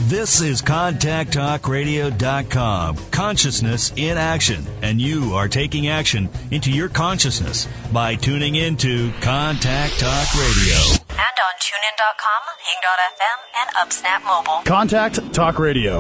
This is ContactTalkRadio.com. Consciousness in action. And you are taking action into your consciousness by tuning into Contact Talk Radio. And on TuneIn.com, Hing.fm, and UpSnap Mobile. Contact Talk Radio.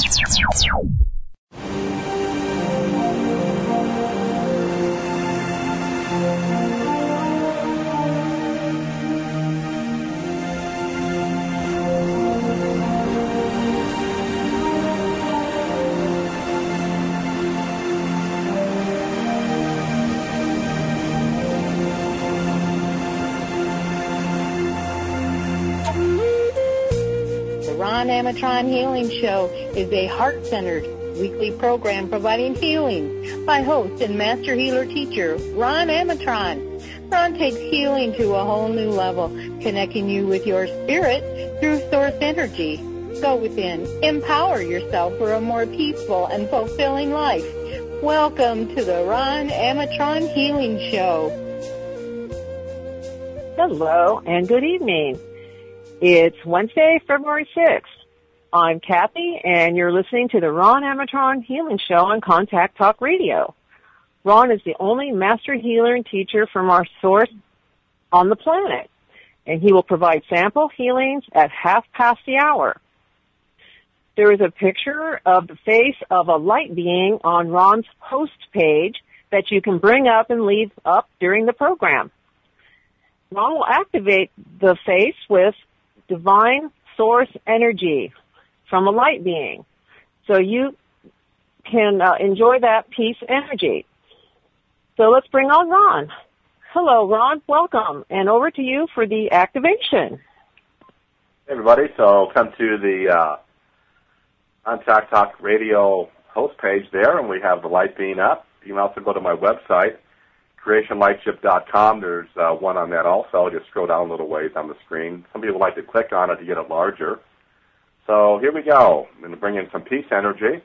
Ron Amatron Healing Show is a heart-centered weekly program providing healing by host and master healer teacher Ron Amatron. Ron takes healing to a whole new level, connecting you with your spirit through source energy. Go within, empower yourself for a more peaceful and fulfilling life. Welcome to the Ron Amatron Healing Show. Hello and good evening. It's Wednesday, February 6th. I'm Kathy, and you're listening to the Ron Amatron Healing Show on Contact Talk Radio. Ron is the only master healer and teacher from our source on the planet, and he will provide sample healings at 1:30. There is a picture of the face of a light being on Ron's host page that you can bring up and leave up during the program. Ron will activate the face with divine source energy from a light being, so you can enjoy that peace energy. So let's bring on Ron. Hello, Ron. Welcome, and over to you for the activation. Hey, everybody. So come to the Contact Talk Radio host page there, and we have the light being up. You can also go to my website, creationlightship.com. There's one on that also. Just scroll down a little ways on the screen. Some people like to click on it to get it larger. So here we go. I'm going to bring in some peace energy.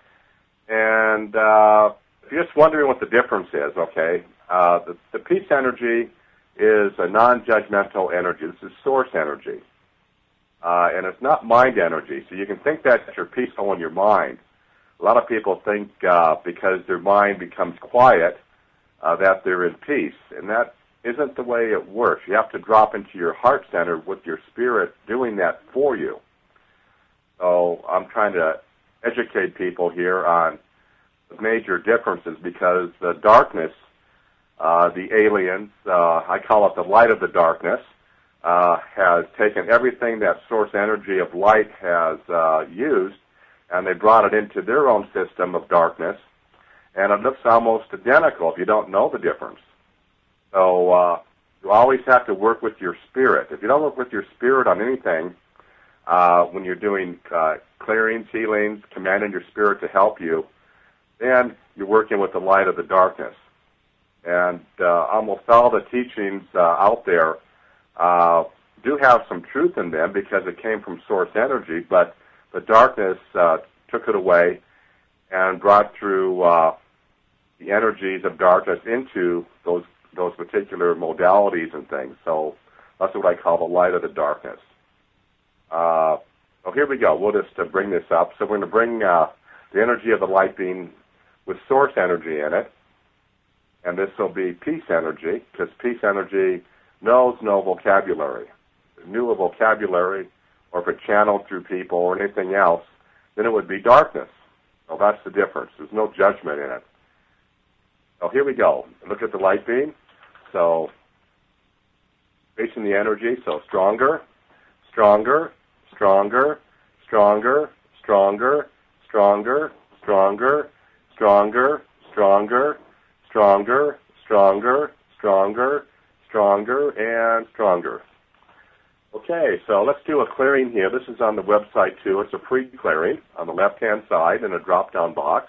And if you're just wondering what the difference is, okay, the peace energy is a non-judgmental energy. This is source energy. And it's not mind energy. So you can think that you're peaceful in your mind. A lot of people think because their mind becomes quiet, that they're in peace, and that isn't the way it works. You have to drop into your heart center with your spirit doing that for you. So I'm trying to educate people here on the major differences, because the darkness, the aliens, I call it the light of the darkness, has taken everything that source energy of light has used, and they brought it into their own system of darkness. And it looks almost identical if you don't know the difference. So you always have to work with your spirit. If you don't work with your spirit on anything, when you're doing clearings, healings, commanding your spirit to help you, then you're working with the light of the darkness. And almost all the teachings out there do have some truth in them because it came from source energy, but the darkness took it away and brought through the energies of darkness into those particular modalities and things. So that's what I call the light of the darkness. So here we go. We'll just bring this up. So we're going to bring the energy of the light being with source energy in it, and this will be peace energy, because peace energy knows no vocabulary. If it knew a vocabulary, or if it channeled through people or anything else, then it would be darkness. So that's the difference. There's no judgment in it. So here we go. Look at the light beam. So facing the energy, so stronger, stronger, stronger, stronger, stronger, stronger, stronger, stronger, stronger, stronger, stronger, stronger, stronger, and stronger. Okay, so let's do a clearing here. This is on the website, too. It's a pre-clearing on the left-hand side in a drop-down box.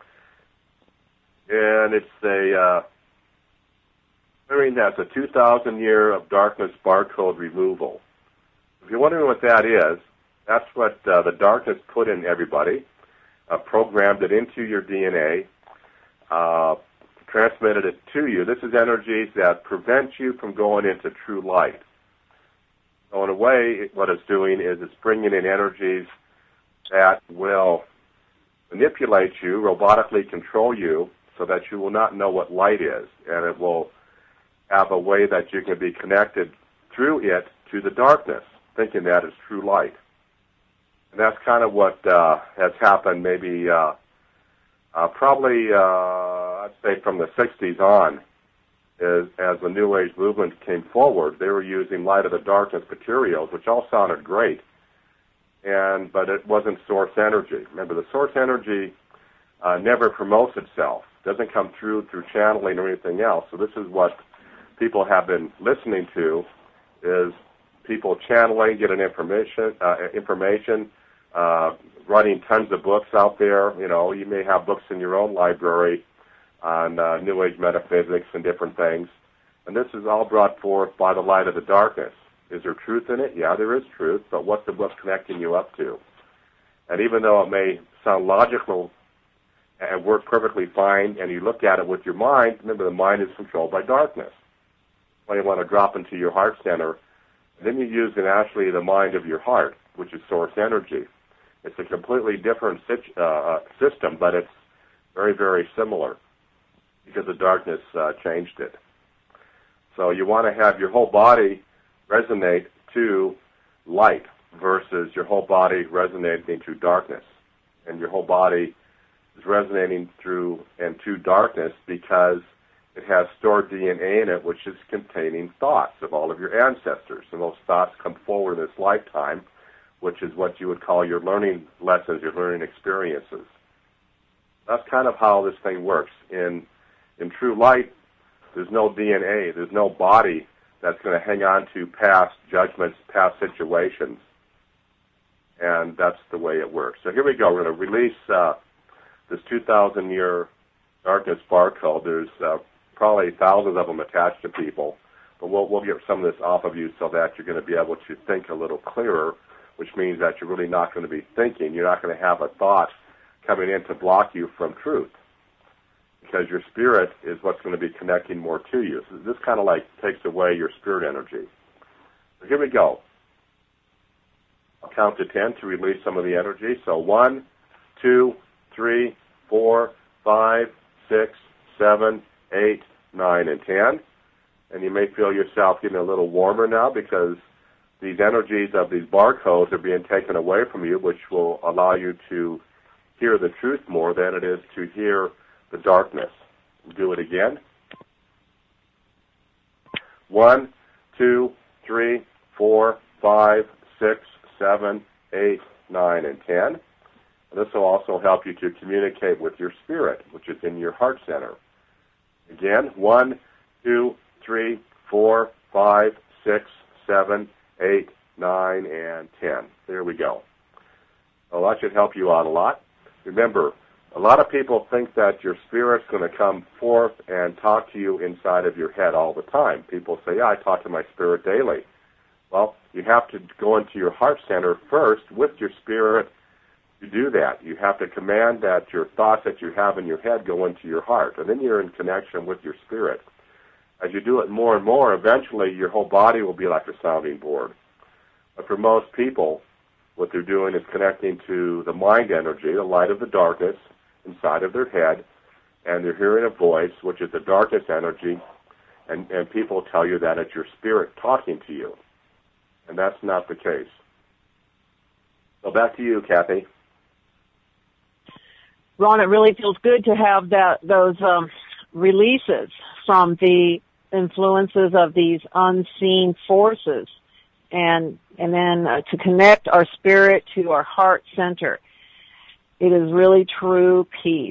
And it's a clearing that's a 2,000-year of darkness barcode removal. If you're wondering what that is, that's what the darkness put in everybody, programmed it into your DNA, transmitted it to you. This is energies that prevent you from going into true light. So in a way, what it's doing is it's bringing in energies that will manipulate you, robotically control you, so that you will not know what light is, and it will have a way that you can be connected through it to the darkness, thinking that is true light. And that's kind of what has happened maybe probably, I'd say from the 60s on, as the New Age movement came forward. They were using light of the darkness materials, which all sounded great, but it wasn't source energy. Remember, the source energy never promotes itself, doesn't come through channeling or anything else. So this is what people have been listening to, is people channeling, getting information, writing tons of books out there. You know, you may have books in your own library on New Age metaphysics and different things. And this is all brought forth by the light of the darkness. Is there truth in it? Yeah, there is truth, but what's the book connecting you up to? And even though it may sound logical and work perfectly fine, and you look at it with your mind, remember the mind is controlled by darkness. When you want to drop into your heart center, then you're using actually the mind of your heart, which is source energy. It's a completely different system, but it's very, very similar because the darkness changed it. So you want to have your whole body resonate to light versus your whole body resonating to darkness. And your whole body is resonating through and to darkness because it has stored DNA in it, which is containing thoughts of all of your ancestors. And those thoughts come forward in this lifetime, which is what you would call your learning lessons, your learning experiences. That's kind of how this thing works. In true light, there's no DNA, there's no body that's going to hang on to past judgments, past situations. And that's the way it works. So here we go. We're going to release this 2,000-year darkness barcode. There's probably thousands of them attached to people, but we'll get some of this off of you so that you're going to be able to think a little clearer, which means that you're really not going to be thinking. You're not going to have a thought coming in to block you from truth, because your spirit is what's going to be connecting more to you. So this kind of like takes away your spirit energy. So here we go. I'll count to 10 to release some of the energy. So 1, 2, 3, 4, 5, 6, 7, 8, 9, and 10. And you may feel yourself getting a little warmer now because these energies of these barcodes are being taken away from you, which will allow you to hear the truth more than it is to hear the darkness. Do it again. 1, 2, 3, 4, 5, 6, 7, 8, 9, and 10. And this will also help you to communicate with your spirit, which is in your heart center. Again, 1, 2, 3, 4, 5, 6, 7, 8, 9, and 10. There we go. Well, that should help you out a lot. Remember, a lot of people think that your spirit's going to come forth and talk to you inside of your head all the time. People say, yeah, I talk to my spirit daily. Well, you have to go into your heart center first with your spirit to do that. You have to command that your thoughts that you have in your head go into your heart, and then you're in connection with your spirit. As you do it more and more, eventually your whole body will be like a sounding board. But for most people, what they're doing is connecting to the mind energy, the light of the darkness, inside of their head, and they're hearing a voice, which is the darkness energy, and people tell you that it's your spirit talking to you. And that's not the case. So back to you, Kathy. Ron, it really feels good to have those releases from the influences of these unseen forces, and then to connect our spirit to our heart center. It is really true peace.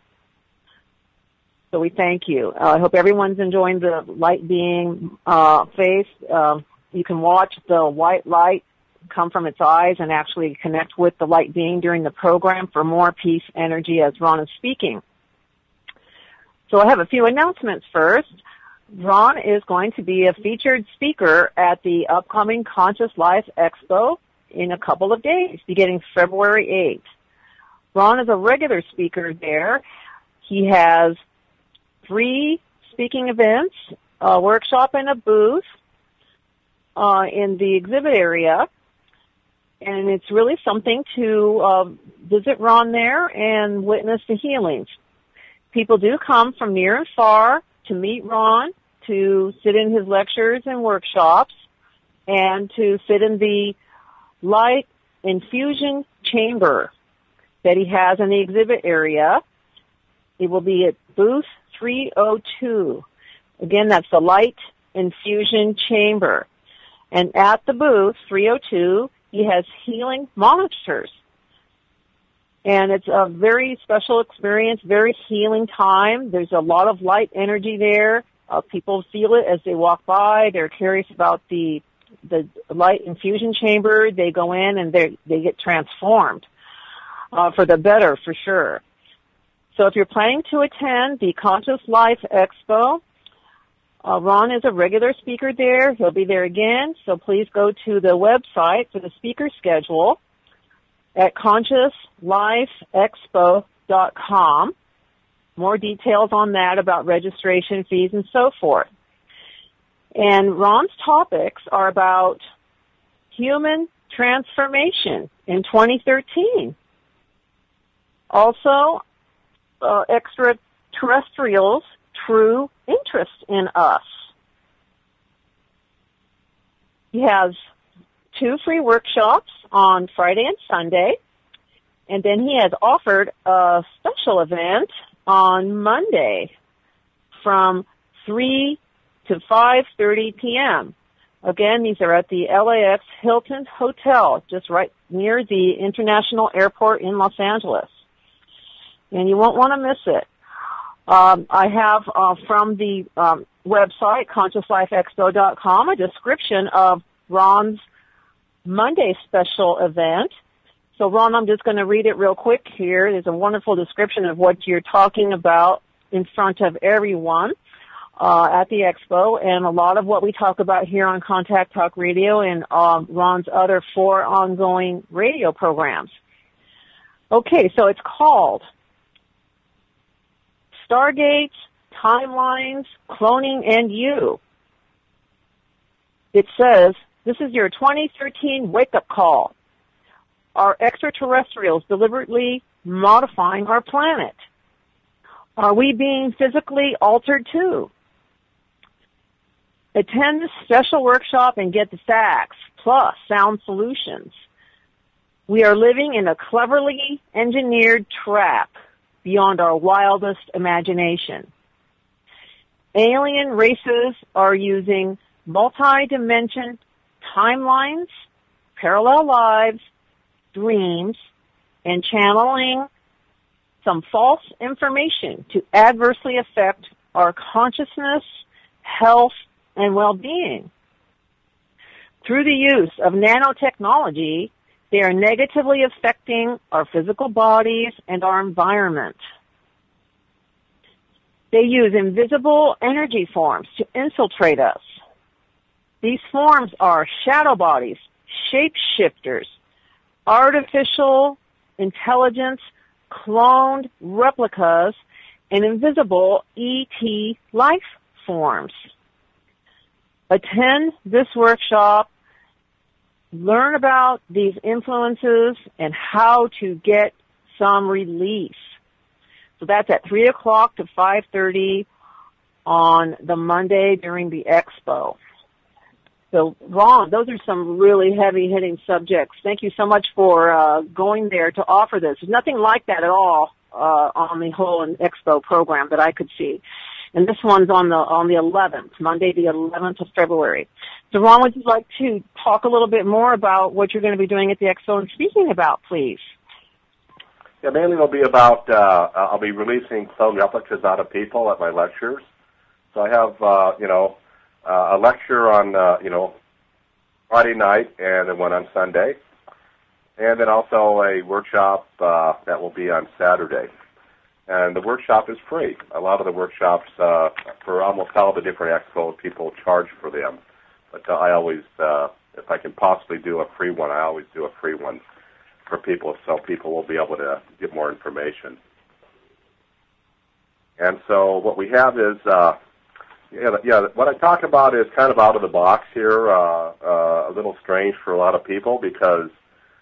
So we thank you. I hope everyone's enjoying the light being face. You can watch the white light come from its eyes and actually connect with the light being during the program for more peace energy as Ron is speaking. So I have a few announcements first. Ron is going to be a featured speaker at the upcoming Conscious Life Expo in a couple of days, beginning February 8th. Ron is a regular speaker there. He has 3 speaking events, a workshop and a booth in the exhibit area. And it's really something to visit Ron there and witness the healings. People do come from near and far to meet Ron, to sit in his lectures and workshops, and to sit in the light infusion chamber that he has in the exhibit area. It will be at booth 302. Again, that's the light infusion chamber. And at the booth 302, he has healing monitors. And it's a very special experience, very healing time. There's a lot of light energy there. People feel it as they walk by. They're curious about the light infusion chamber. They go in and they get transformed for the better, for sure. So if you're planning to attend the Conscious Life Expo, Ron is a regular speaker there. He'll be there again. So please go to the website for the speaker schedule at consciouslifeexpo.com. More details on that about registration fees and so forth. And Ron's topics are about human transformation in 2013. Also, extraterrestrials' true interest in us. He has 2 free workshops on Friday and Sunday, and then he has offered a special event on Monday from 3 to 5:30 p.m. Again, these are at the LAX Hilton Hotel, just right near the International Airport in Los Angeles. And you won't want to miss it. I have from the website, consciouslifeexpo.com, a description of Ron's Monday special event. So, Ron, I'm just going to read it real quick here. There's a wonderful description of what you're talking about in front of everyone at the expo, and a lot of what we talk about here on Contact Talk Radio and Ron's other 4 ongoing radio programs. Okay, so it's called Stargates, Timelines, Cloning, and You. It says, this is your 2013 wake-up call. Are extraterrestrials deliberately modifying our planet? Are we being physically altered too? Attend this special workshop and get the facts, plus sound solutions. We are living in a cleverly engineered trap beyond our wildest imagination. Alien races are using multi-dimension timelines, parallel lives, dreams, and channeling some false information to adversely affect our consciousness, health, and well-being. Through the use of nanotechnology, they are negatively affecting our physical bodies and our environment. They use invisible energy forms to infiltrate us. These forms are shadow bodies, shapeshifters, artificial intelligence, cloned replicas, and invisible ET life forms. Attend this workshop, learn about these influences and how to get some relief. So that's at 3 o'clock to 5:30 on the Monday during the expo. So, Ron, those are some really heavy-hitting subjects. Thank you so much for going there to offer this. There's nothing like that at all on the whole expo program that I could see. And this one's on the 11th, Monday the 11th of February. So, Ron, would you like to talk a little bit more about what you're going to be doing at the expo and speaking about, please? Yeah, mainly it'll be about, I'll be releasing clone replicas out of people at my lectures. So I have, a lecture on, Friday night and then one on Sunday. And then also a workshop that will be on Saturday. And the workshop is free. A lot of the workshops, for almost all the different expos, people charge for them. But I always, if I can possibly do a free one, I always do a free one for people so people will be able to get more information. And so what we have is, what I talk about is kind of out of the box here, a little strange for a lot of people because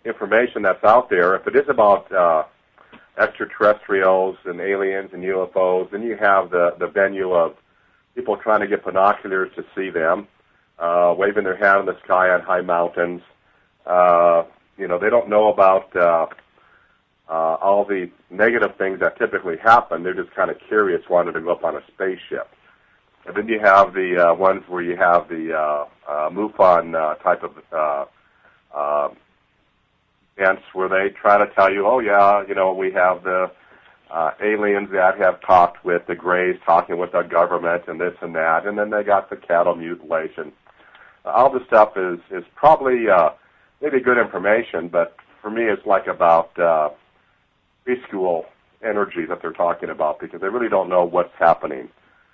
information that's out there, if it is about extraterrestrials and aliens and UFOs, then you have the venue of people trying to get binoculars to see them, waving their hand in the sky on high mountains. They don't know about all the negative things that typically happen. They're just kind of curious, wanting to go up on a spaceship. And then you have the ones where you have the MUFON type of events where they try to tell you, oh, yeah, we have the aliens that have talked with the Greys, talking with our government and this and that, and then they got the cattle mutilation. All this stuff is probably maybe good information, but for me it's like about preschool energy that they're talking about, because they really don't know what's happening.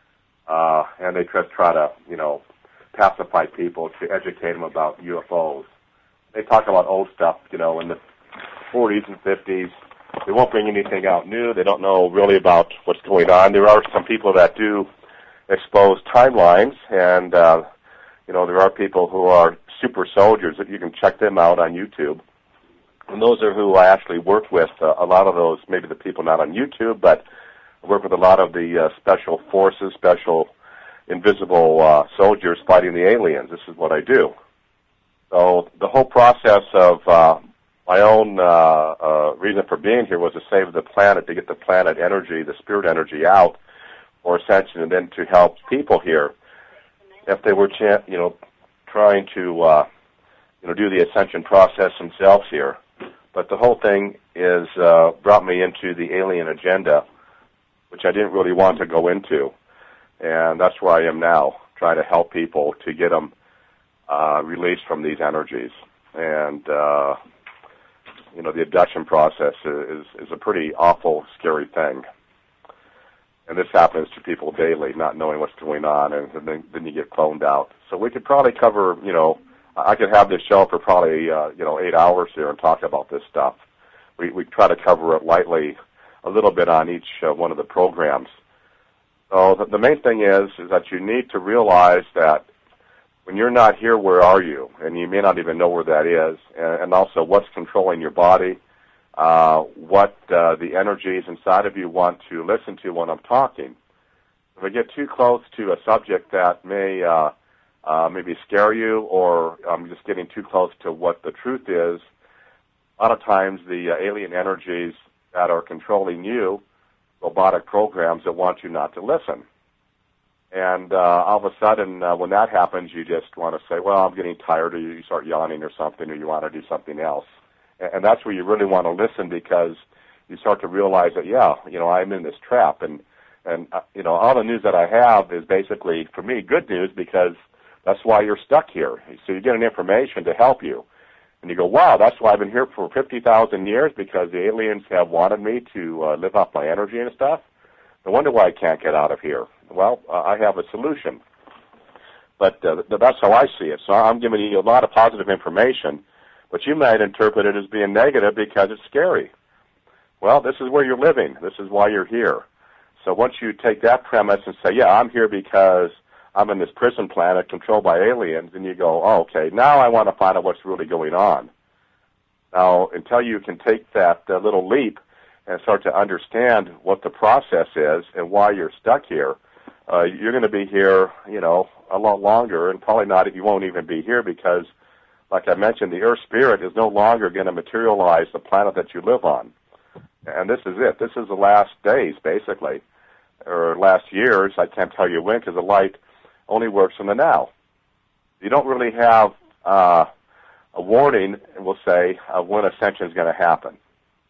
And they just try to, pacify people to educate them about UFOs. They talk about old stuff, in the 40s and 50s. They won't bring anything out new. They don't know really about what's going on. There are some people that do expose timelines, and, there are people who are super soldiers that you can check them out on YouTube. And those are who I actually work with, a lot of those, maybe the people not on YouTube, but I work with a lot of the special forces, special invisible soldiers fighting the aliens. This is what I do. So the whole process of my own reason for being here was to save the planet, to get the planet energy, the spirit energy out for ascension, and then to help people here if they were, trying to, do the ascension process themselves here. But the whole thing is brought me into the alien agenda, which I didn't really want to go into. And that's where I am now, trying to help people to get them released from these energies. And, the abduction process is a pretty awful, scary thing. And this happens to people daily, not knowing what's going on, and then you get cloned out. So we could probably cover, I could have this show for probably, 8 hours here and talk about this stuff. We try to cover it lightly, a little bit on each one of the programs. So the main thing is that you need to realize that when you're not here, where are you? And you may not even know where that is. And also what's controlling your body, what the energies inside of you want to listen to when I'm talking. If I get too close to a subject that may maybe scare you, or I'm just getting too close to what the truth is, a lot of times the alien energies that are controlling you, robotic programs that want you not to listen. And all of a sudden, when that happens, you just want to say, well, I'm getting tired, or you start yawning or something, or you want to do something else. And that's where you really want to listen, because you start to realize that, I'm in this trap. And all the news that I have is basically, for me, good news, because that's why you're stuck here. So you get an information to help you. And you go, wow, that's why I've been here for 50,000 years, because the aliens have wanted me to live off my energy and stuff. No wonder why I can't get out of here. Well, I have a solution. But that's how I see it. So I'm giving you a lot of positive information, but you might interpret it as being negative because it's scary. Well, this is where you're living. This is why you're here. So once you take that premise and say, yeah, I'm here because I'm in this prison planet controlled by aliens, and you go, oh, okay, now I want to find out what's really going on. Now, until you can take that little leap and start to understand what the process is and why you're stuck here, you're going to be here, a lot longer, and probably not, you won't even be here, because, like I mentioned, the Earth Spirit is no longer going to materialize the planet that you live on. And this is it. This is the last days, basically, or last years. I can't tell you when, because the light only works in the now. You don't really have a warning, we'll say, of when ascension is going to happen.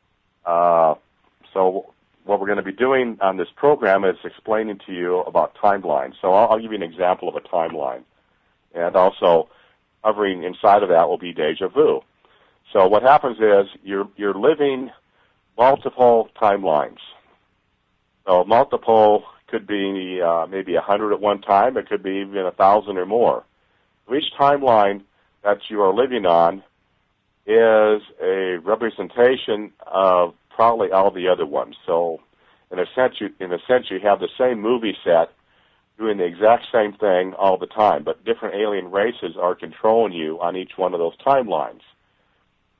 So what we're going to be doing on this program is explaining to you about timelines. So I'll give you an example of a timeline. And also, covering inside of that will be deja vu. So what happens is you're living multiple timelines. So multiple could be maybe 100 at one time. It could be even 1,000 or more. So each timeline that you are living on is a representation of probably all the other ones. So in a sense, you have the same movie set doing the exact same thing all the time, but different alien races are controlling you on each one of those timelines.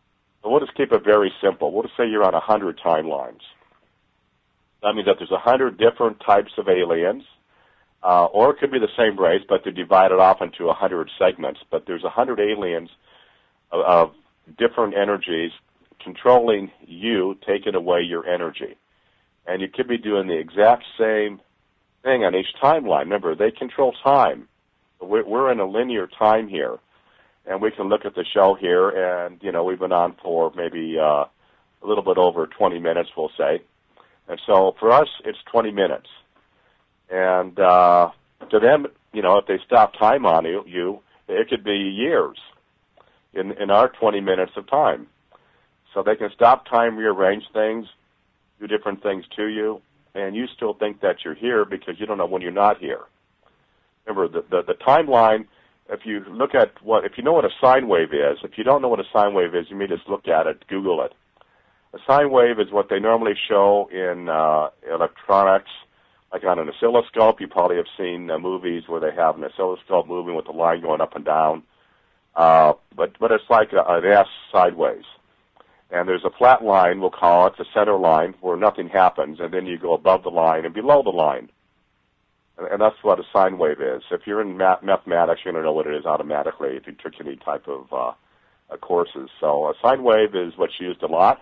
So we'll just keep it very simple. We'll just say you're on 100 timelines. That means that there's 100 different types of aliens, or it could be the same race, but they're divided off into 100 segments. But there's 100 aliens of different energies controlling you, taking away your energy. And you could be doing the exact same thing on each timeline. Remember, they control time. We're in a linear time here. And we can look at the show here, and, we've been on for maybe a little bit over 20 minutes, we'll say. And so for us, it's 20 minutes. And to them, if they stop time on you, it could be years in our 20 minutes of time. So they can stop time, rearrange things, do different things to you, and you still think that you're here because you don't know when you're not here. Remember, the timeline, if you look at if you know what a sine wave is, if you don't know what a sine wave is, you may just look at it, Google it. A sine wave is what they normally show in electronics, like on an oscilloscope. You probably have seen movies where they have an oscilloscope moving with the line going up and down. But it's like an S sideways. And there's a flat line, we'll call it, the center line, where nothing happens, and then you go above the line and below the line. And that's what a sine wave is. If you're in mathematics, you're going to know what it is automatically if you took any type of courses. So a sine wave is what's used a lot.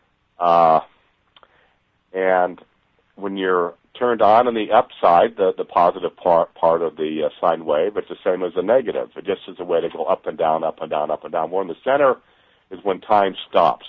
And when you're turned on the upside, the positive part of the sine wave, it's the same as the negative. It just is a way to go up and down, up and down, up and down. More in the center is when time stops.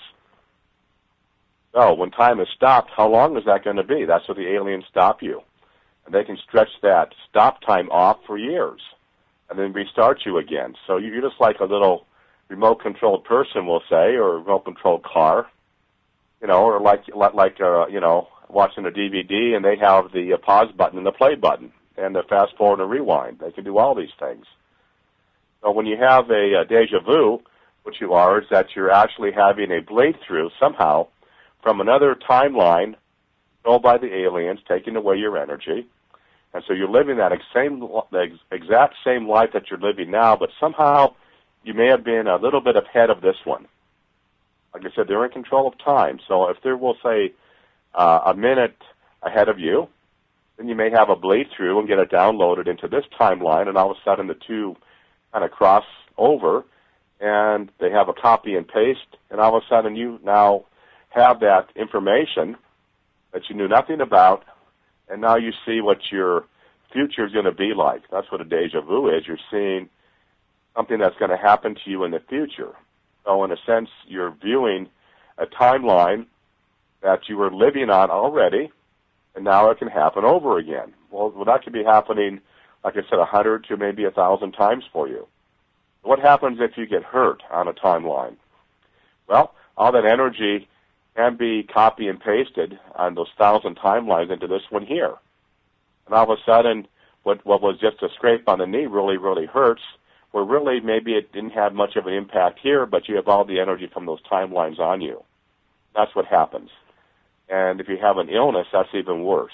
So when time is stopped, how long is that going to be? That's where the aliens stop you. And they can stretch that stop time off for years and then restart you again. So you're just like a little remote-controlled person, we'll say, or a remote-controlled car, or like watching a DVD and they have the pause button and the play button and the fast forward and rewind. They can do all these things. So when you have a deja vu, what you are is that you're actually having a blade through somehow from another timeline controlled by the aliens, taking away your energy. And so you're living that exact same life that you're living now, but somehow you may have been a little bit ahead of this one. Like I said, they're in control of time. So if they're, we'll say, a minute ahead of you, then you may have a bleed through and get it downloaded into this timeline, and all of a sudden the two kind of cross over, and they have a copy and paste, and all of a sudden you now have that information that you knew nothing about, and now you see what your future is going to be like. That's what a deja vu is. You're seeing something that's going to happen to you in the future. So in a sense, you're viewing a timeline that you were living on already, and now it can happen over again. Well, that could be happening, like I said, 100 to maybe 1,000 times for you. What happens if you get hurt on a timeline? Well, all that energy can be copy and pasted on those 1,000 timelines into this one here. And all of a sudden, what was just a scrape on the knee really, really hurts, where really maybe it didn't have much of an impact here, but you have all the energy from those timelines on you. That's what happens. And if you have an illness, that's even worse.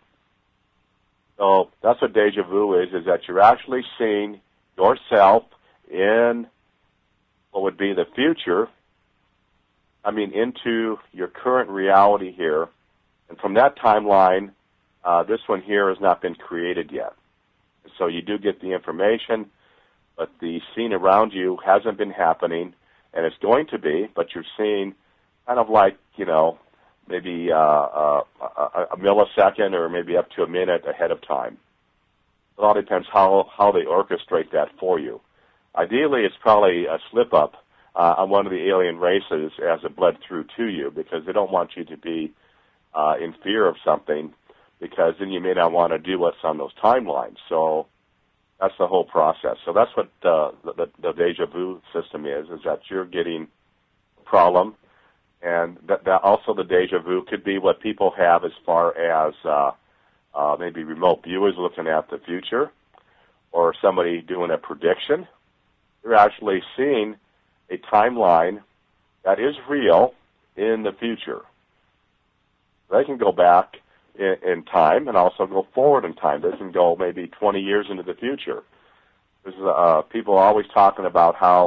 So that's what deja vu is that you're actually seeing yourself in what would be the future, into your current reality here. And from that timeline, this one here has not been created yet. So you do get the information, but the scene around you hasn't been happening, and it's going to be, but you're seeing kind of like, maybe a millisecond or maybe up to a minute ahead of time. It all depends how they orchestrate that for you. Ideally, it's probably a slip-up on one of the alien races as it bled through to you, because they don't want you to be in fear of something, because then you may not want to do what's on those timelines. So that's the whole process. So that's what the deja vu system is that you're getting a problem, and that also the deja vu could be what people have as far as maybe remote viewers looking at the future, or somebody doing a prediction. You're actually seeing a timeline that is real in the future. They can go back in time and also go forward in time. They can go maybe 20 years into the future. There's people always talking about how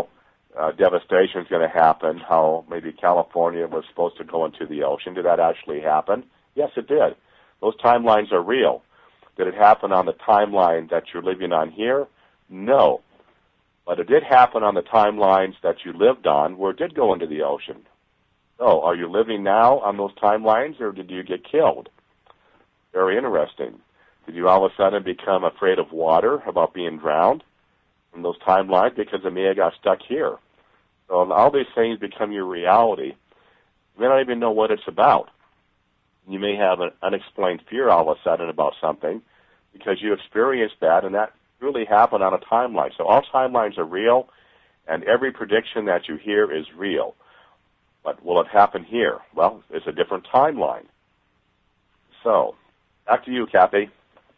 devastation is going to happen, how maybe California was supposed to go into the ocean. Did that actually happen? Yes, it did. Those timelines are real. Did it happen on the timeline that you're living on here? No. But it did happen on the timelines that you lived on where it did go into the ocean. So are you living now on those timelines, or did you get killed? Very interesting. Did you all of a sudden become afraid of water, about being drowned in those timelines because it may have got stuck here? So all these things become your reality. You may not even know what it's about. You may have an unexplained fear all of a sudden about something because you experienced that, and that really happened on a timeline. So all timelines are real, and every prediction that you hear is real. But will it happen here? Well, it's a different timeline. So, back to you, Kathy.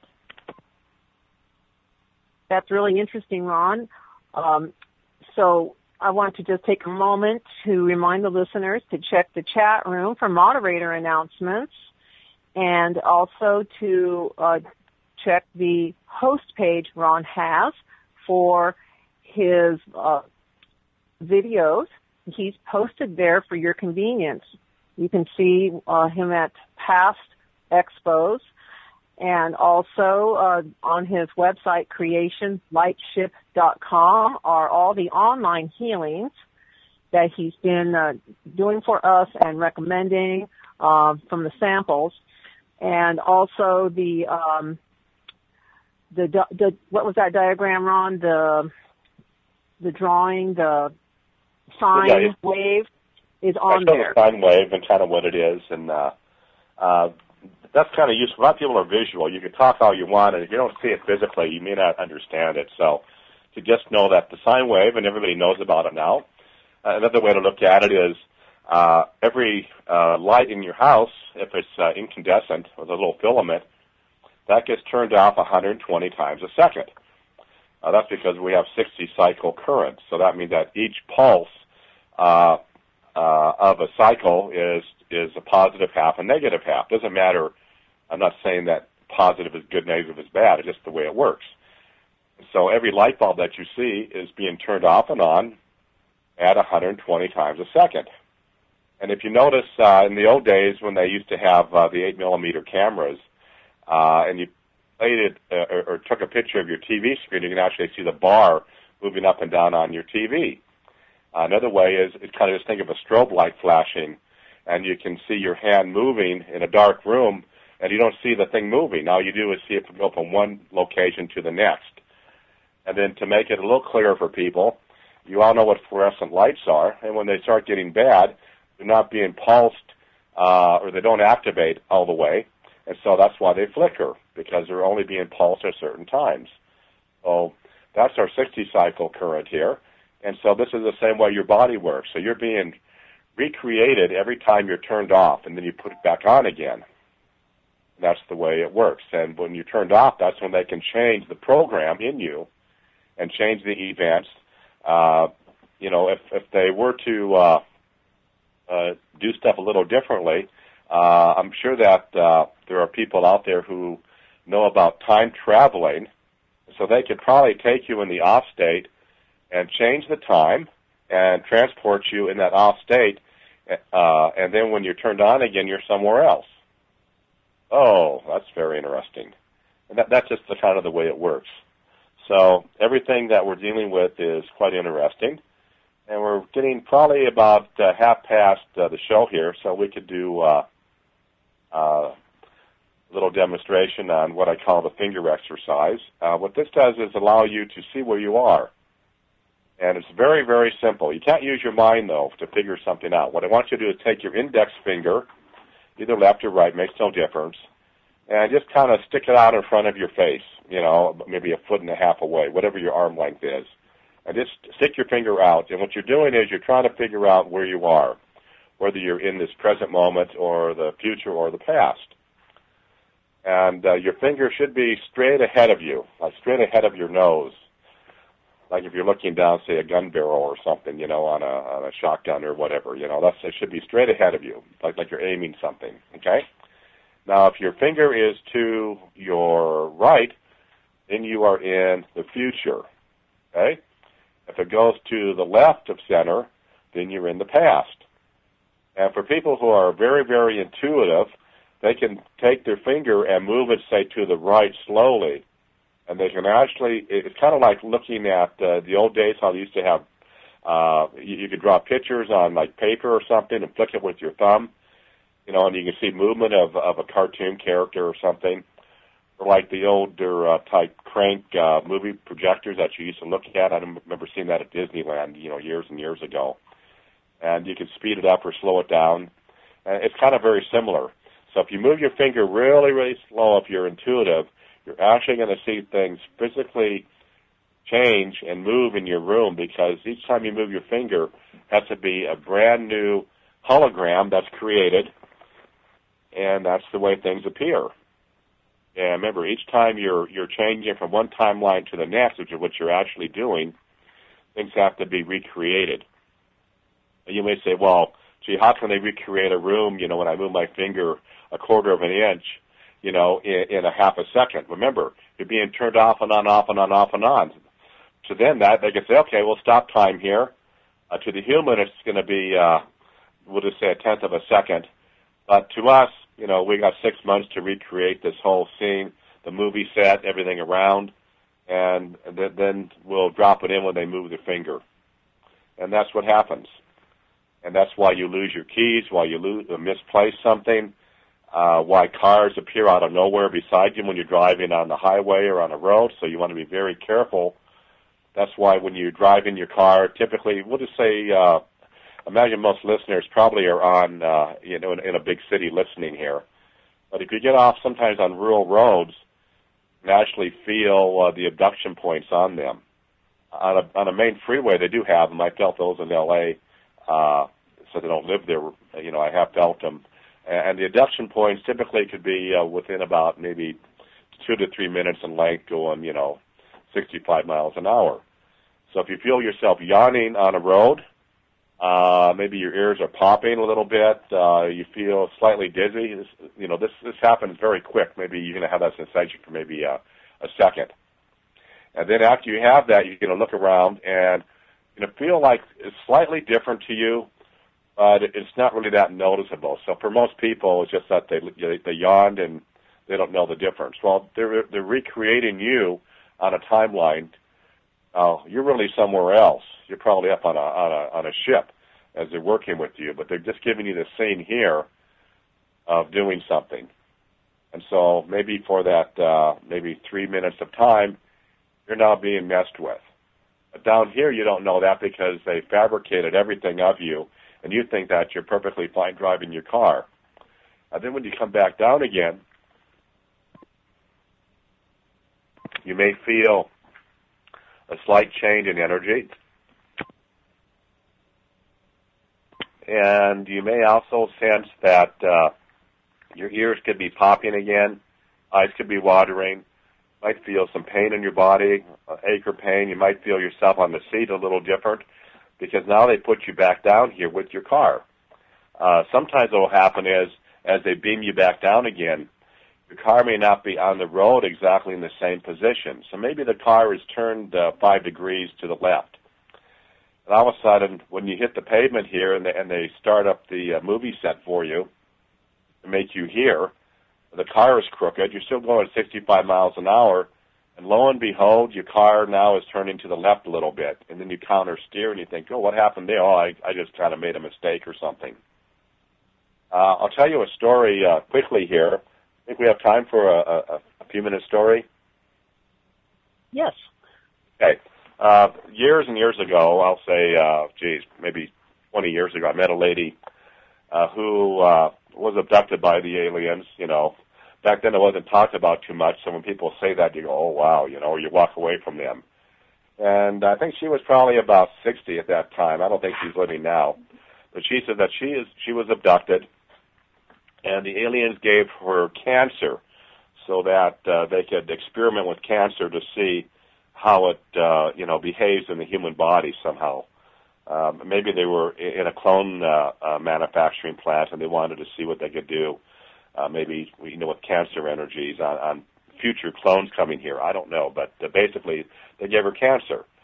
That's really interesting, Ron. So I want to just take a moment to remind the listeners to check the chat room for moderator announcements, and also to check the host page Ron has for his videos. He's posted there for your convenience. You can see him at past expos, and also on his website, creationlightship.com, are all the online healings that he's been doing for us and recommending from the samples. And also the what was that diagram, Ron? The drawing, the sine wave is on there. The sine wave and kind of what it is, and that's kind of useful. A lot of people are visual. You can talk all you want, and if you don't see it physically, you may not understand it. So to just know that the sine wave, and everybody knows about it now. Another way to look at it is every light in your house, if it's incandescent with a little filament, that gets turned off 120 times a second. That's because we have 60 cycle currents. So that means that each pulse of a cycle is a positive half and negative half. Doesn't matter. I'm not saying that positive is good, negative is bad. It's just the way it works. So every light bulb that you see is being turned off and on at 120 times a second. And if you notice, in the old days when they used to have the 8mm cameras, and you played it or took a picture of your TV screen, you can actually see the bar moving up and down on your TV. Another way is kind of just think of a strobe light flashing, and you can see your hand moving in a dark room, and you don't see the thing moving. All you do is see it go from one location to the next. And then to make it a little clearer for people, you all know what fluorescent lights are, and when they start getting bad, they're not being pulsed or they don't activate all the way, and so that's why they flicker, because they're only being pulsed at certain times. So that's our 60-cycle current here, and so this is the same way your body works. So you're being recreated every time you're turned off, and then you put it back on again. That's the way it works. And when you're turned off, that's when they can change the program in you and change the events. If they were to do stuff a little differently, I'm sure that there are people out there who know about time traveling, so they could probably take you in the off state and change the time and transport you in that off state, and then when you're turned on again, you're somewhere else. Oh, that's very interesting. And that's just the kind of the way it works. So everything that we're dealing with is quite interesting. And we're getting probably about half past the show here, so we could do a little demonstration on what I call the finger exercise. What this does is allow you to see where you are. And it's very, very simple. You can't use your mind, though, to figure something out. What I want you to do is take your index finger, either left or right, makes no difference, and just kind of stick it out in front of your face, maybe 1.5 feet away, whatever your arm length is. And just stick your finger out. And what you're doing is you're trying to figure out where you are, whether you're in this present moment or the future or the past. And your finger should be straight ahead of you, like straight ahead of your nose. Like if you're looking down, say, a gun barrel or something, on a shotgun or whatever, it should be straight ahead of you, like you're aiming something, okay? Now, if your finger is to your right, then you are in the future, okay? If it goes to the left of center, then you're in the past. And for people who are very, very intuitive, they can take their finger and move it, say, to the right slowly. And they can actually, it's kind of like looking at the old days how they used to have, you could draw pictures on like paper or something and flick it with your thumb, you know, and you can see movement of a cartoon character or something. Or like the older type crank movie projectors that you used to look at. I remember seeing that at Disneyland, you know, years and years ago. And you can speed it up or slow it down. It's kind of very similar. So if you move your finger really, really slow, if you're intuitive, you're actually going to see things physically change and move in your room, because each time you move your finger, it has to be a brand new hologram that's created, and that's the way things appear. And remember, each time you're changing from one timeline to the next, which is what you're actually doing, things have to be recreated. And you may say, well, gee, how can they recreate a room, you know, when I move my finger a quarter of an inch, you know, in a half a second? Remember, you're being turned off and on, off and on, off and on. So then they can say, okay, we'll stop time here. To the human, it's going to be, we'll just say a tenth of a second. But to us, you know, we got 6 months to recreate this whole scene, the movie set, everything around, and then we'll drop it in when they move their finger. And that's what happens. And that's why you lose your keys, why you misplace something, why cars appear out of nowhere beside you when you're driving on the highway or on a road, so you want to be very careful. That's why when you drive in your car, typically, we'll just say, imagine most listeners probably are on, you know, in a big city listening here. But if you get off sometimes on rural roads, you can actually feel the abduction points on them. On a main freeway, they do have them. I felt those in L.A., so they don't live there. You know, I have felt them. And the abduction points typically could be within about maybe 2 to 3 minutes in length, going, you know, 65 miles an hour. So if you feel yourself yawning on a road, maybe your ears are popping a little bit, you feel slightly dizzy, this happens very quick. Maybe you're going to have that sensation for maybe a second. And then after you have that, you're going to look around and you're going to feel like it's slightly different to you, but it's not really that noticeable. So for most people, it's just that they yawned and they don't know the difference. Well, they're recreating you on a timeline. You're really somewhere else. You're probably up on a ship as they're working with you, but they're just giving you the scene here of doing something. And so maybe for that maybe 3 minutes of time, you're now being messed with. But down here, you don't know that because they fabricated everything of you, and you think that you're perfectly fine driving your car. And then when you come back down again, you may feel a slight change in energy. And you may also sense that your ears could be popping again, eyes could be watering, might feel some pain in your body, ache or pain. You might feel yourself on the seat a little different because now they put you back down here with your car. Sometimes what will happen is as they beam you back down again, your car may not be on the road exactly in the same position. So maybe the car is turned 5 degrees to the left. And all of a sudden, when you hit the pavement here and they start up the movie set for you to make you hear, the car is crooked. You're still going 65 miles an hour. And lo and behold, your car now is turning to the left a little bit. And then you counter steer and you think, oh, what happened there? Oh, I just kind of made a mistake or something. I'll tell you a story quickly here. I think we have time for a few-minute story. Yes. Okay. Years and years ago, I'll say, maybe 20 years ago, I met a lady who was abducted by the aliens. You know, back then it wasn't talked about too much, so when people say that, you go, oh, wow, you know, or you walk away from them. And I think she was probably about 60 at that time. I don't think she's living now. But she said that she was abducted, and the aliens gave her cancer so that they could experiment with cancer to see how it, behaves in the human body somehow. Maybe they were in a clone manufacturing plant and they wanted to see what they could do, maybe, with cancer energies on future clones coming here. I don't know, but basically they gave her cancer.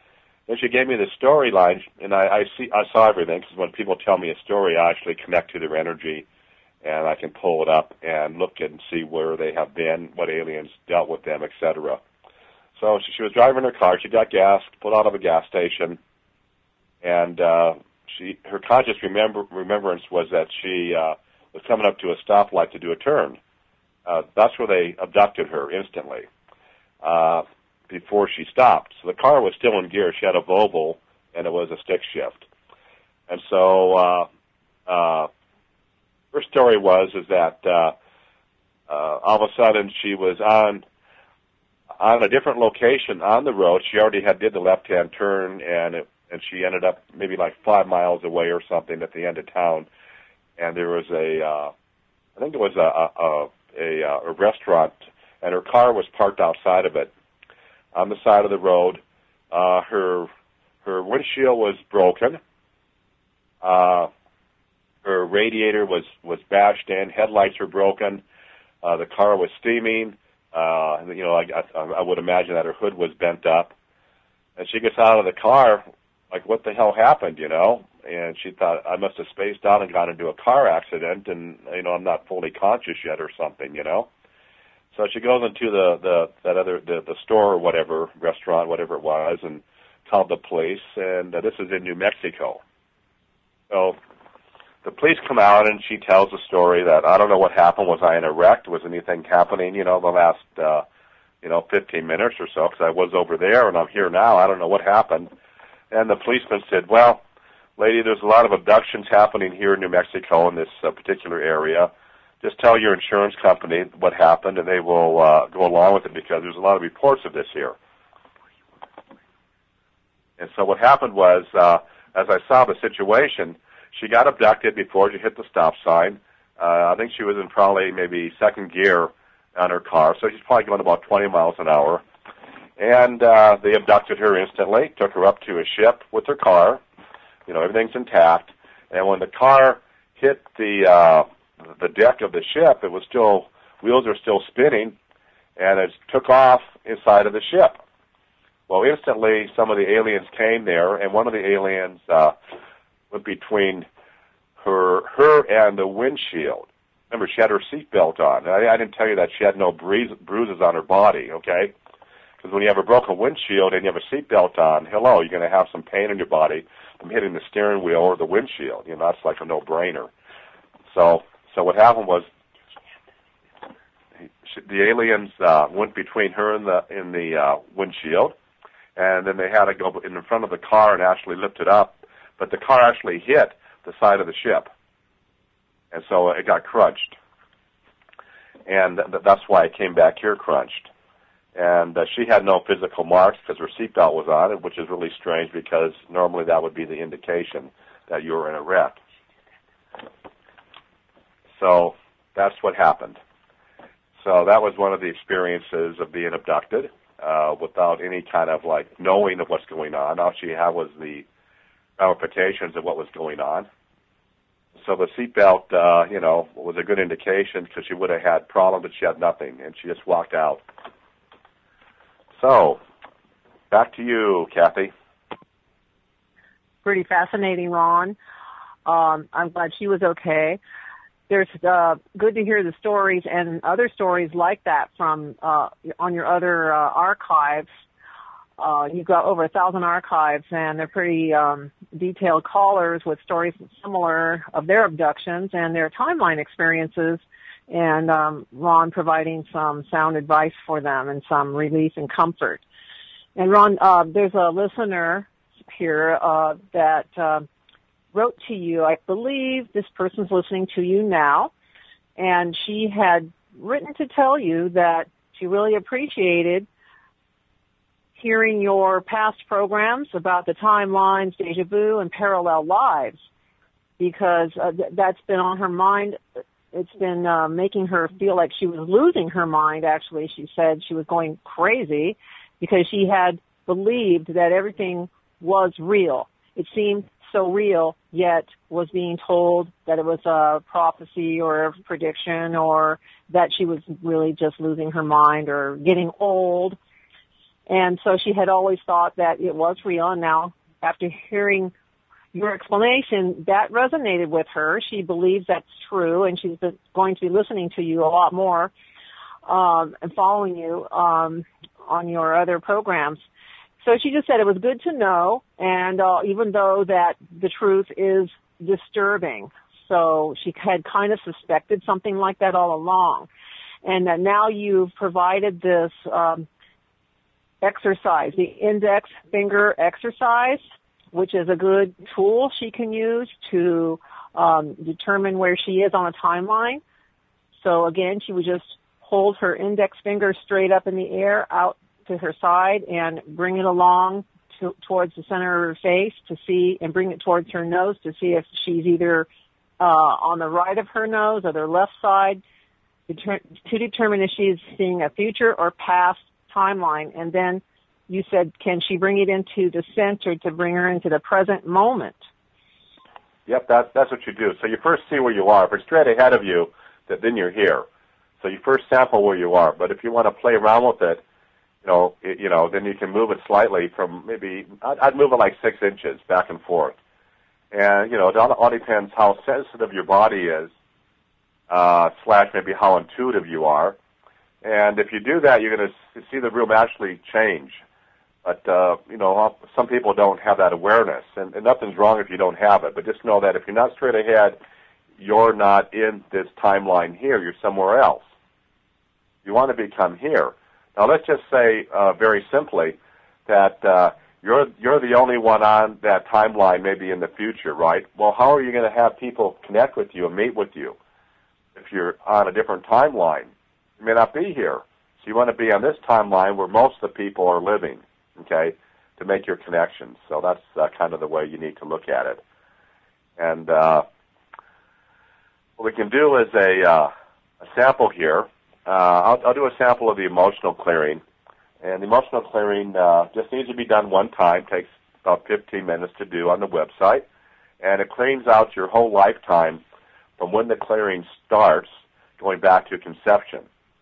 Then she gave me the storyline, and I saw everything, because when people tell me a story, I actually connect to their energy, and I can pull it up and look and see where they have been, what aliens dealt with them, etc. So she was driving her car. She got gas, pulled out of a gas station, and her conscious remembrance was that she was coming up to a stoplight to do a turn. That's where they abducted her instantly before she stopped. So the car was still in gear. She had a Volvo, and it was a stick shift. And so her story is that all of a sudden she was on a different location on the road. She already did the left-hand turn, and she ended up maybe like 5 miles away or something at the end of town. And there was I think it was a restaurant, and her car was parked outside of it on the side of the road. Her windshield was broken. Her radiator was bashed in. Headlights were broken. The car was steaming. I would imagine that her hood was bent up. And she gets out of the car, like, what the hell happened, And she thought, I must have spaced out and got into a car accident, and, I'm not fully conscious yet or something, So she goes into the store or whatever, restaurant, whatever it was, and called the police, and this is in New Mexico. So the police come out, and she tells the story that, I don't know what happened. Was I in a wreck? Was anything happening, the last, 15 minutes or so? Because I was over there, and I'm here now. I don't know what happened. And the policeman said, well, lady, there's a lot of abductions happening here in New Mexico in this particular area. Just tell your insurance company what happened, and they will go along with it, because there's a lot of reports of this here. And so what happened was, as I saw the situation, she got abducted before she hit the stop sign. I think she was in probably maybe second gear on her car, so she's probably going about 20 miles an hour. And they abducted her instantly, took her up to a ship with her car. Everything's intact. And when the car hit the deck of the ship, wheels are still spinning, and it took off inside of the ship. Well, instantly, some of the aliens came there, and one of the aliens went between her and the windshield. Remember, she had her seatbelt on. I didn't tell you that she had no bruises on her body, okay? Because when you have a broken windshield and you have a seatbelt on, hello, you're going to have some pain in your body from hitting the steering wheel or the windshield. That's like a no-brainer. So what happened was the aliens went between her and the windshield, and then they had to go in front of the car and actually lift it up. But the car actually hit the side of the ship, and so it got crunched. And that's why it came back here crunched. And she had no physical marks because her seatbelt was on, which is really strange, because normally that would be the indication that you were in a wreck. So that's what happened. So that was one of the experiences of being abducted without any kind of knowing of what's going on. All she had was the ramifications of what was going on. So the seatbelt, was a good indication, because she would have had problems, but she had nothing, and she just walked out. So, back to you, Kathy. Pretty fascinating, Ron. I'm glad she was okay. There's good to hear the stories and other stories like that from on your other archives. You've got over 1,000 archives, and they're pretty detailed callers with stories similar of their abductions and their timeline experiences, and Ron providing some sound advice for them and some relief and comfort. And Ron, there's a listener here that wrote to you. I believe this person's listening to you now, and she had written to tell you that she really appreciated hearing your past programs about the timelines, deja vu, and parallel lives, because that's been on her mind. It's been making her feel like she was losing her mind, actually. She said she was going crazy because she had believed that everything was real. It seemed so real, yet was being told that it was a prophecy or a prediction, or that she was really just losing her mind or getting old. And so she had always thought that it was real. And now, after hearing your explanation, that resonated with her. She believes that's true, and she's going to be listening to you a lot more and following you on your other programs. So she just said it was good to know, and even though that the truth is disturbing. So she had kind of suspected something like that all along. And that now you've provided this exercise, the index finger exercise, which is a good tool she can use to determine where she is on a timeline. So again, she would just hold her index finger straight up in the air out to her side and bring it along towards the center of her face to see, and bring it towards her nose to see if she's either on the right of her nose or the left side, to determine if she's seeing a future or past timeline. And then you said, can she bring it into the center to bring her into the present moment? Yep, that's what you do. So you first see where you are. If it's straight ahead of you, then you're here. So you first sample where you are. But if you want to play around with it, then you can move it slightly from maybe, I'd move it like 6 inches back and forth. And, it all depends how sensitive your body is, / maybe how intuitive you are. And if you do that, you're going to see the room actually change. But, some people don't have that awareness. And nothing's wrong if you don't have it. But just know that if you're not straight ahead, you're not in this timeline here. You're somewhere else. You want to become here. Now, let's just say very simply that you're the only one on that timeline maybe in the future, right? Well, how are you going to have people connect with you and meet with you if you're on a different timeline? You may not be here. So you want to be on this timeline where most of the people are living, okay, to make your connections. So that's kind of the way you need to look at it. And what we can do is a sample here. I'll do a sample of the emotional clearing. And the emotional clearing just needs to be done one time. Takes about 15 minutes to do on the website. And it cleans out your whole lifetime from when the clearing starts going back to conception.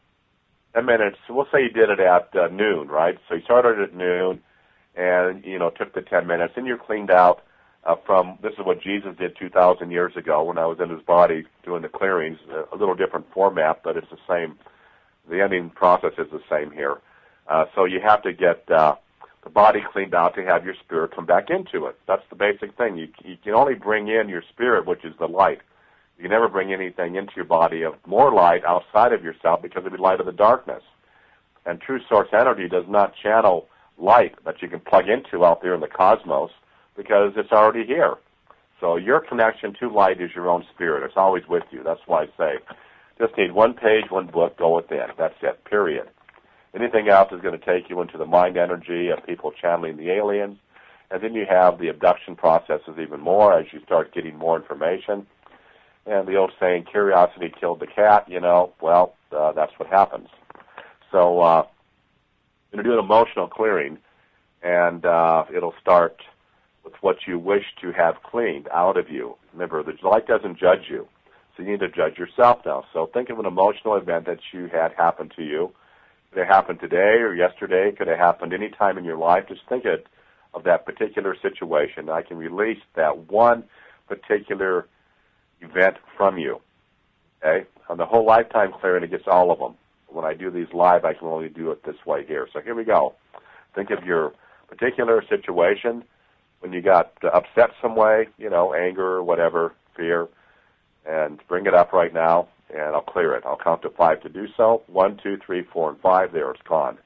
10 minutes, we'll say you did it at noon, right? So you started at noon and, took the 10 minutes. And you're cleaned out from, this is what Jesus did 2,000 years ago when I was in his body doing the clearings. A little different format, but it's the same. The ending process is the same here. So you have to get the body cleaned out to have your spirit come back into it. That's the basic thing. You can only bring in your spirit, which is the light. You can never bring anything into your body of more light outside of yourself because it would be light of the darkness. And true source energy does not channel light that you can plug into out there in the cosmos because it's already here. So your connection to light is your own spirit. It's always with you. That's why I say just need one page, one book, go within. That's it, period. Anything else is going to take you into the mind energy of people channeling the aliens. And then you have the abduction processes even more as you start getting more information. And the old saying, curiosity killed the cat, that's what happens. So I'm going to do an emotional clearing, and it'll start with what you wish to have cleaned out of you. Remember, the light doesn't judge you, so you need to judge yourself now. So think of an emotional event that you had happen to you. Could it happen today or yesterday? Could it happen any time in your life? Just think of that particular situation. I can release that one particular event from you. Okay? On the whole lifetime clearing, it gets all of them. When I do these live, I can only do it this way here. So here we go. Think of your particular situation when you got upset some way, anger or whatever, fear, and bring it up right now, and I'll clear it. I'll count to 5 to do so. 1, 2, 3, 4, and 5. There, it's gone.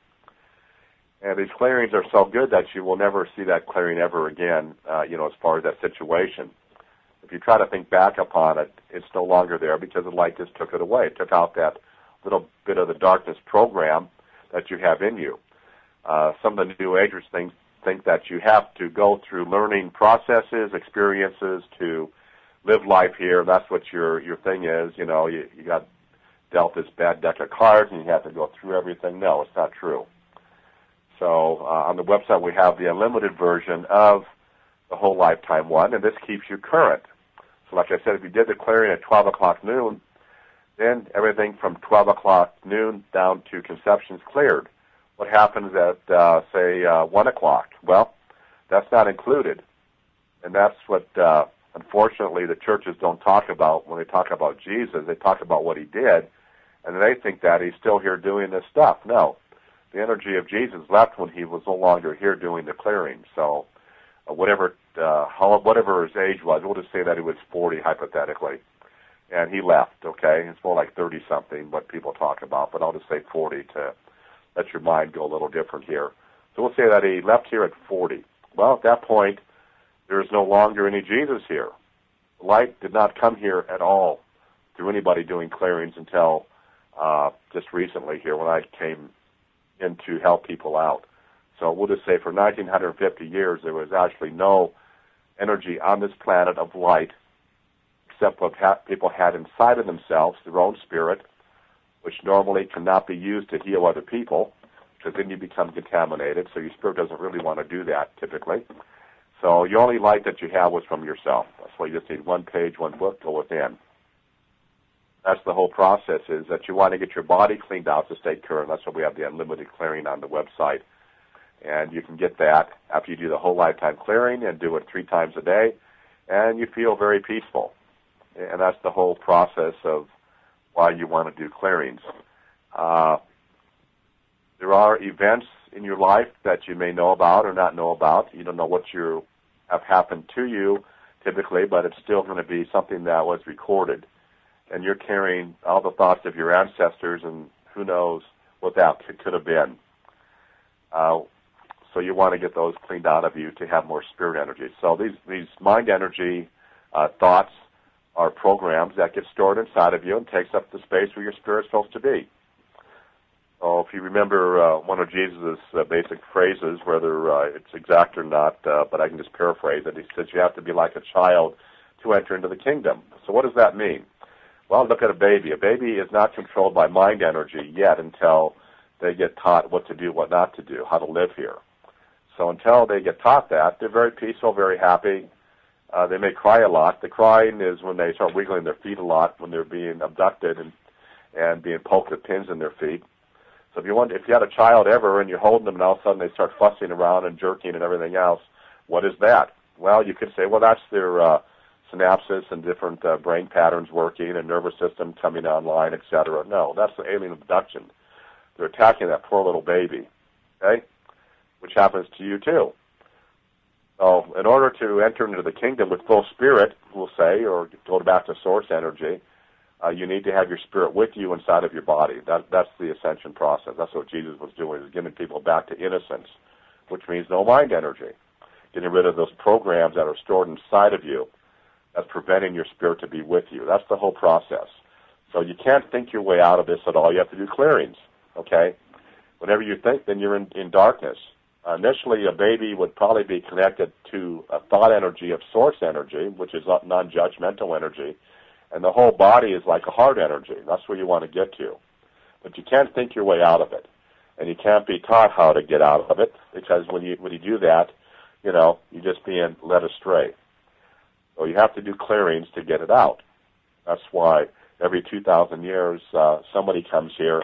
And these clearings are so good that you will never see that clearing ever again, as far as that situation. If you try to think back upon it, it's no longer there because the light just took it away. It took out that little bit of the darkness program that you have in you. Some of the New Agers think that you have to go through learning processes, experiences to live life here. That's what your thing is. You got dealt this bad deck of cards and you have to go through everything. No, it's not true. So on the website we have the unlimited version of the whole lifetime one, and this keeps you current. So like I said, if you did the clearing at 12 o'clock noon, then everything from 12 o'clock noon down to conception's cleared. what happens at, say, 1 o'clock? Well, that's not included. And that's what, unfortunately, the churches don't talk about when they talk about Jesus. They talk about what he did, and they think that he's still here doing this stuff. No. The energy of Jesus left when he was no longer here doing the clearing. So whatever his age was, we'll just say that he was 40, hypothetically, and he left, okay? It's more like 30-something, what people talk about, but I'll just say 40 to let your mind go a little different here. So we'll say that he left here at 40. Well, at that point, there is no longer any Jesus here. Light did not come here at all through anybody doing clearings until just recently here when I came in to help people out. So we'll just say for 1950 years, there was actually no energy on this planet of light except what people had inside of themselves, their own spirit, which normally cannot be used to heal other people, because then you become contaminated, so your spirit doesn't really want to do that typically. So the only light that you have was from yourself. That's why you just need one page, one book, go within. That's the whole process, is that you want to get your body cleaned out to stay current. That's why we have the unlimited clearing on the website. And you can get that after you do the whole lifetime clearing and do it 3 times a day, and you feel very peaceful. And that's the whole process of why you want to do clearings. There are events in your life that you may know about or not know about. You don't know what have happened to you typically, but it's still going to be something that was recorded. And you're carrying all the thoughts of your ancestors, and who knows what that could have been. So you want to get those cleaned out of you to have more spirit energy. So these mind energy thoughts are programs that get stored inside of you and takes up the space where your spirit's supposed to be. So if you remember one of Jesus' basic phrases, whether it's exact or not, but I can just paraphrase it, he says you have to be like a child to enter into the kingdom. So what does that mean? Well, look at a baby. A baby is not controlled by mind energy yet until they get taught what to do, what not to do, how to live here. So until they get taught that, they're very peaceful, very happy. They may cry a lot. The crying is when they start wiggling their feet a lot when they're being abducted and being poked with pins in their feet. So if you had a child ever and you're holding them and all of a sudden they start fussing around and jerking and everything else, what is that? Well, you could say, well, that's their synapses and different brain patterns working and nervous system coming online, etc. No, that's the alien abduction. They're attacking that poor little baby, okay, which happens to you too. So in order to enter into the kingdom with full spirit, we'll say, or go back to source energy, you need to have your spirit with you inside of your body. That's the ascension process. That's what Jesus was doing, is giving people back to innocence, which means no mind energy, getting rid of those programs that are stored inside of you that's preventing your spirit to be with you. That's the whole process. So you can't think your way out of this at all. You have to do clearings, okay? Whenever you think, then you're in darkness. Initially, a baby would probably be connected to a thought energy of source energy, which is non-judgmental energy, and the whole body is like a heart energy. That's where you want to get to. But you can't think your way out of it, and you can't be taught how to get out of it, because when you do that, you're just being led astray. So you have to do clearings to get it out. That's why every 2,000 years somebody comes here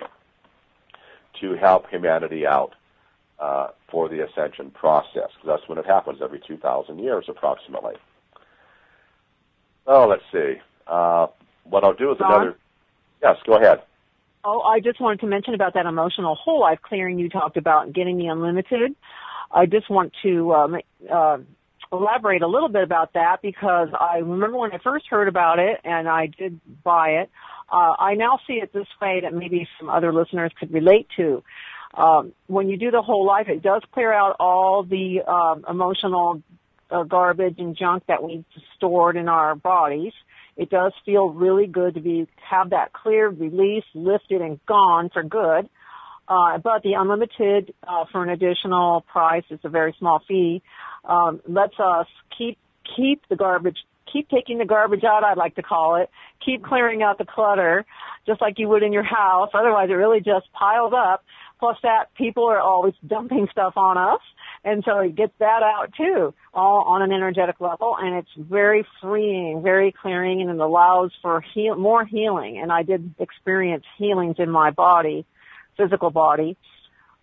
to help humanity out for the ascension process. That's when it happens, every 2,000 years approximately. Oh, let's see. What I'll do is another... Yes, go ahead. Oh, I just wanted to mention about that emotional whole life clearing you talked about, getting the unlimited. I just want to elaborate a little bit about that, because I remember when I first heard about it, and I did buy it, I now see it this way that maybe some other listeners could relate to. When you do the whole life, it does clear out all the emotional garbage and junk that we've stored in our bodies. It does feel really good to have that cleared, released, lifted, and gone for good. But the unlimited, for an additional price, it's a very small fee, lets us keep the garbage, keep taking the garbage out, I'd like to call it, keep clearing out the clutter, just like you would in your house. Otherwise, it really just piles up. Plus that, people are always dumping stuff on us, and so it gets that out too, all on an energetic level, and it's very freeing, very clearing, and it allows for more healing. And I did experience healings in my body, physical body,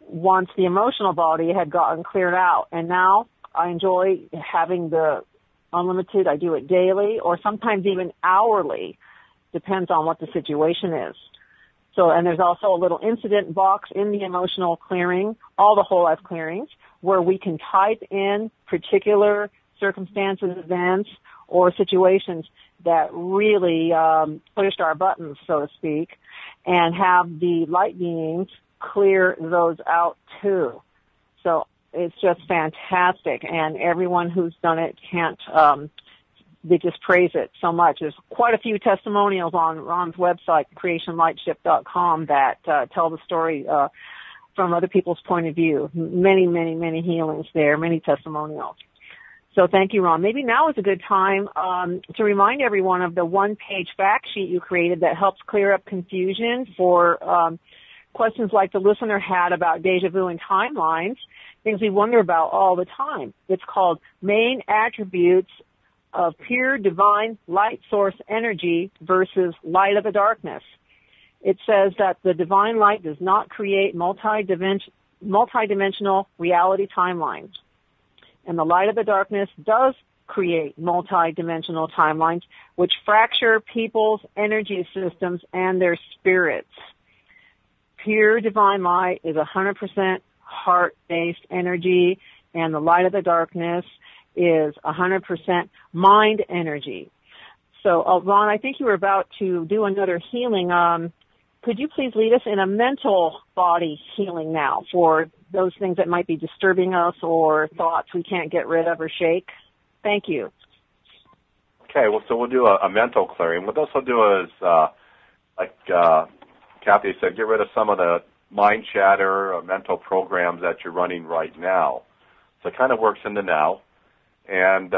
once the emotional body had gotten cleared out. And now I enjoy having the unlimited. I do it daily or sometimes even hourly. Depends on what the situation is. So, and there's also a little incident box in the emotional clearing, all the whole life clearings, where we can type in particular circumstances, events, or situations that really pushed our buttons, so to speak, and have the light beings clear those out too. So it's just fantastic, and everyone who's done it can't they just praise it so much. There's quite a few testimonials on Ron's website, creationlightship.com, that tell the story from other people's point of view. Many, many, many healings there, many testimonials. So thank you, Ron. Maybe now is a good time to remind everyone of the one-page fact sheet you created that helps clear up confusion for questions like the listener had about deja vu and timelines, things we wonder about all the time. It's called Main Attributes of Pure Divine Light Source Energy versus Light of the Darkness. It says that the divine light does not create multidimensional reality timelines. And the light of the darkness does create multidimensional timelines, which fracture people's energy systems and their spirits. Pure divine light is 100% heart-based energy, and the light of the darkness is 100% mind energy. So, Ron, I think you were about to do another healing. Could you please lead us in a mental body healing now for those things that might be disturbing us or thoughts we can't get rid of or shake? Thank you. Okay, well, so we'll do a mental clearing. What this will do is, like Kathy said, get rid of some of the mind chatter or mental programs that you're running right now. So it kind of works in the now. And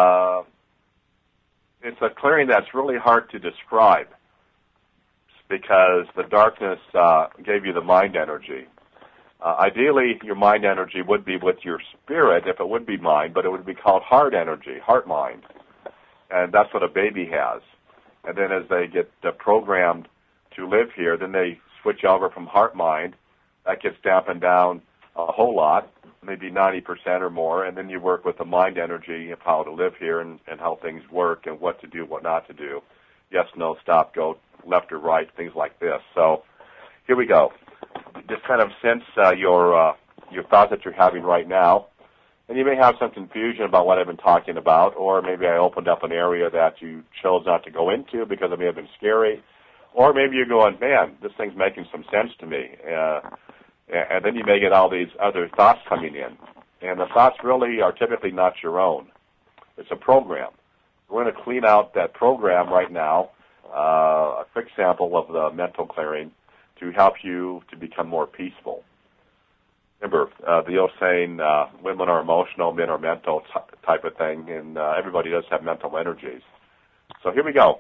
it's a clearing that's really hard to describe because the darkness gave you the mind energy. Ideally, your mind energy would be with your spirit, if it would be mind, but it would be called heart energy, heart mind. And that's what a baby has. And then as they get programmed to live here, then they switch over from heart mind. That gets dampened down a whole lot, maybe 90% or more, and then you work with the mind energy of how to live here and how things work and what to do, what not to do. Yes, no, stop, go, left or right, things like this. So here we go. Just kind of sense your thoughts that you're having right now. And you may have some confusion about what I've been talking about, or maybe I opened up an area that you chose not to go into because it may have been scary. Or maybe you're going, man, this thing's making some sense to me. And then you may get all these other thoughts coming in. And the thoughts really are typically not your own. It's a program. We're going to clean out that program right now, a quick sample of the mental clearing to help you to become more peaceful. Remember, the old saying, women are emotional, men are mental type of thing, and everybody does have mental energies. So here we go.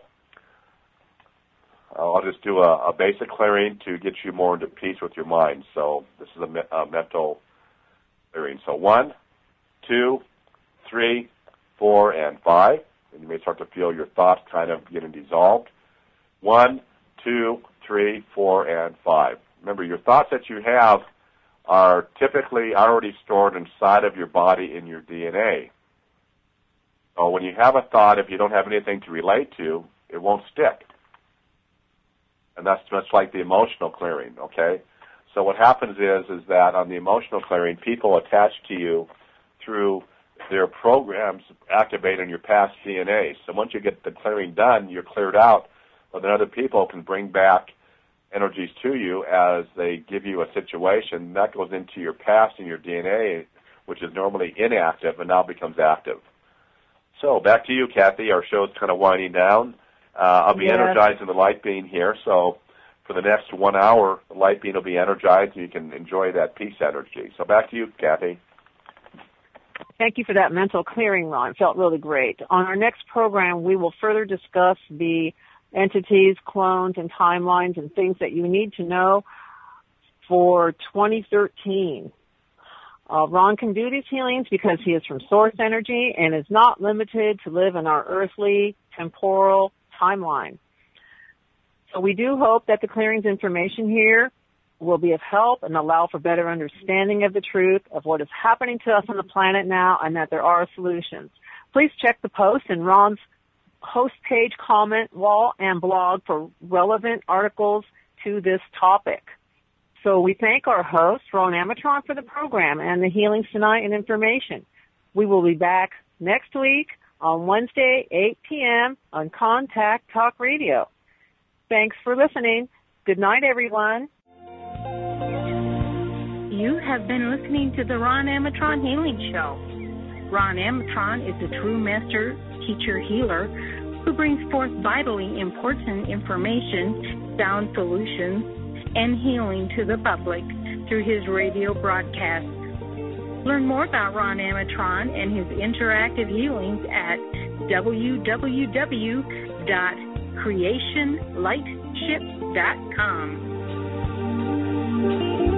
I'll just do a basic clearing to get you more into peace with your mind. So this is a mental clearing. So 1, 2, 3, 4, and 5. And you may start to feel your thoughts kind of getting dissolved. 1, 2, 3, 4, and 5. Remember, your thoughts that you have are typically already stored inside of your body in your DNA. So when you have a thought, if you don't have anything to relate to, it won't stick. And that's much like the emotional clearing, okay? So what happens is that on the emotional clearing, people attach to you through their programs activating your past DNA. So once you get the clearing done, you're cleared out, but then other people can bring back energies to you as they give you a situation. That goes into your past and your DNA, which is normally inactive and now becomes active. So back to you, Kathy. Our show's kind of winding down. I'll be energizing the light beam here, so for the next 1 hour, the light beam will be energized, and you can enjoy that peace energy. So back to you, Kathy. Thank you for that mental clearing, Ron. It felt really great. On our next program, we will further discuss the entities, clones, and timelines and things that you need to know for 2013. Ron can do these healings because he is from Source Energy and is not limited to live in our earthly, temporal timeline. So we do hope that the clearings information here will be of help and allow for better understanding of the truth of what is happening to us on the planet now and that there are solutions. Please check the post in Ron's host page, comment wall, and blog for relevant articles to this topic. So we thank our host, Ron Amatron, for the program and the Healings Tonight and information. We will be back next week on Wednesday, 8 p.m. on Contact Talk Radio. Thanks for listening. Good night, everyone. You have been listening to the Ron Amatron Healing Show. Ron Amatron is a true master teacher healer who brings forth vitally important information, sound solutions, and healing to the public through his radio broadcast. Learn more about Ron Amatron and his interactive healings at www.creationlightship.com.